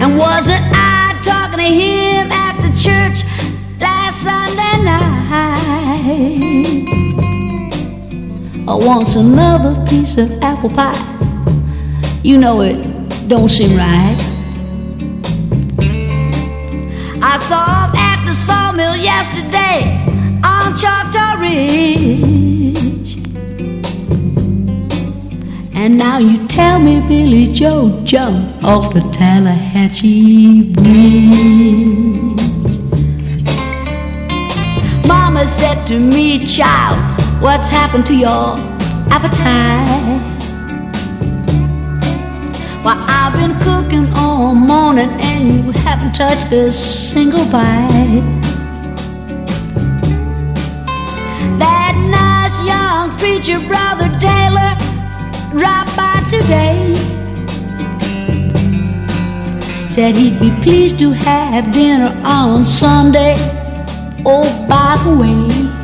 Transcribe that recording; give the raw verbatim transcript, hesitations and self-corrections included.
And wasn't I talking to him at the church last Sunday night? Or wants another piece of apple pie? You know it don't seem right. I saw him at the sawmill yesterday on Choctaw Ridge. And now you tell me Billy Joe jumped off the Tallahatchie Bridge. Mama said to me, child, what's happened to your appetite? Well, I've been cooking all morning and you haven't touched a single bite. That nice young preacher, Brother Taylor, dropped by today. Said he'd be pleased to have dinner on Sunday. Oh, by the way,